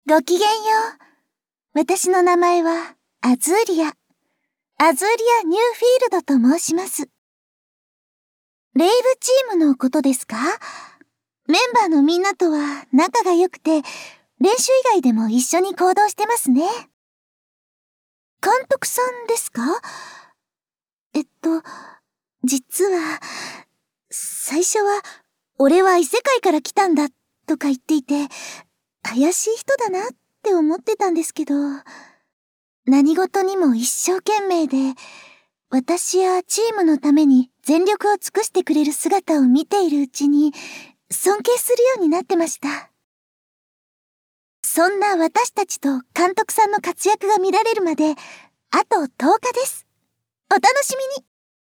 ごきげんよう。私の名前はアズーリア。アズーリア・ニューフィールドと申します。レイブチームのことですか？メンバーのみんなとは仲が良くて、練習以外でも一緒に行動してますね。監督さんですか？実は、最初は、俺は異世界から来たんだ、とか言っていて、怪しい人だなって思ってたんですけど、何事にも一生懸命で、私やチームのために全力を尽くしてくれる姿を見ているうちに、尊敬するようになってました。そんな私たちと監督さんの活躍が見られるまで、あと10日です。お楽しみに。